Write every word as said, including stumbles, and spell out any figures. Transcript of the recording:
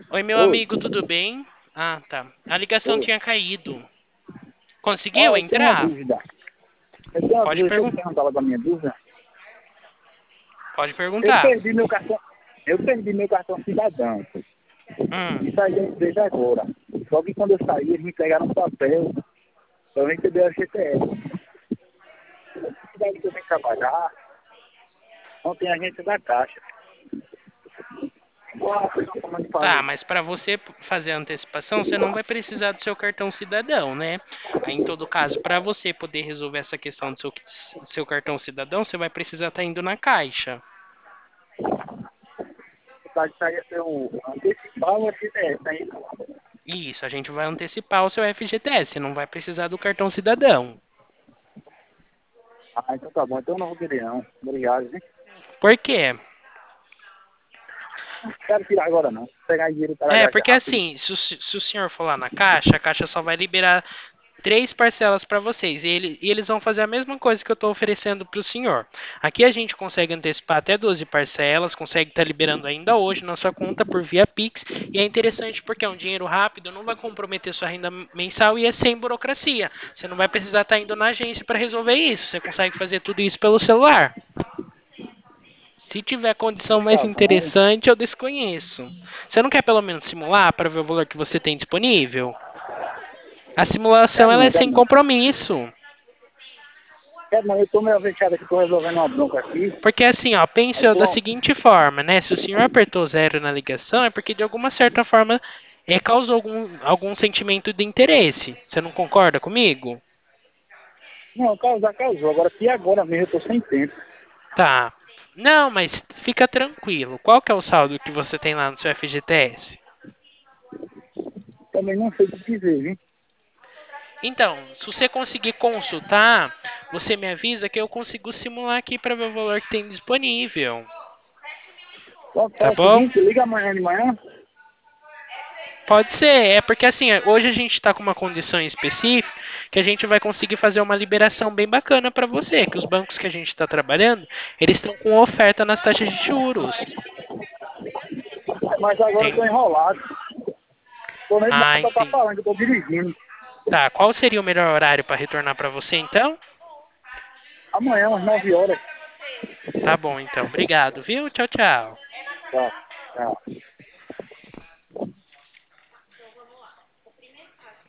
Oi, meu Oi, amigo, tudo bem? Ah, tá. A ligação oi. tinha caído. Ó, Conseguiu eu tenho uma entrar? dúvida. Eu tenho uma Pode dúvida, deixa eu pergun perguntar logo a minha dúvida. pode Eu perguntar. perdi meu cartão, eu perdi meu cartão cidadão. Hum. Isso aí eu desde agora. Só que quando eu saí, eles me pegaram um papel para eu receber a G T S. A cidade que eu venho trabalhar, não tem agência da Caixa. Qual a forma de Tá, fazer? mas para você p- fazer a antecipação, você não vai precisar do seu cartão cidadão, né? Aí, em todo caso, para você poder resolver essa questão do seu, seu cartão cidadão, você vai precisar estar indo na caixa. A cidade saía ser o antecipar o G T S, né? Isso, a gente vai antecipar o seu F G T S, você não vai precisar do cartão cidadão. Ah, então tá bom. Então eu não vou querer não. Obrigado, hein? Por quê? Não quero tirar agora não. Pegar dinheiro para É, já já porque rápido. assim, se o, se se o senhor for lá na caixa, a caixa só vai liberar três parcelas para vocês. E, ele- e eles vão fazer a mesma coisa que eu estou oferecendo para o senhor. Aqui a gente consegue antecipar até doze parcelas, consegue estar liberando ainda hoje na sua conta por via Pix. E é interessante porque é um dinheiro rápido, não vai comprometer sua renda mensal e é sem burocracia. Você não vai precisar estar indo na agência para resolver isso. Você consegue fazer tudo isso pelo celular. Se tiver condição mais Tá bom. interessante, eu desconheço. Você não quer pelo menos simular para ver o valor que você tem disponível? A simulação Quero ela é não, quero sem não. compromisso. Quero não, eu tô meio fechado aqui, tô resolvendo uma bronca aqui. Porque assim, ó, Aí pense da tô. seguinte forma, né? Se o senhor apertou zero na ligação, é porque de alguma certa forma é, causou algum, algum sentimento de interesse. Você não concorda comigo? Não, causar causou. Agora, se agora mesmo eu tô sem tempo. Tá. Não, mas fica tranquilo. Qual que é o saldo que você tem lá no seu F G T S? Também não sei o que dizer, viu? Então, se você conseguir consultar, você me avisa que eu consigo simular aqui para ver o valor que tem disponível. Então, Tá faz o bom? seguinte, liga amanhã de manhã. Pode ser, é porque assim, hoje a gente está com uma condição específica que a gente vai conseguir fazer uma liberação bem bacana para você, que os bancos que a gente está trabalhando, eles estão com oferta nas taxas de juros. Mas agora eu Tem... tô enrolado. Tô nem Ah, pra estar entendi. falando, eu tô dirigindo. Tá, qual seria o melhor horário para retornar para você então? Amanhã, às nove horas. Tá bom, então. Obrigado, viu? Tchau, tchau. Tá, tá.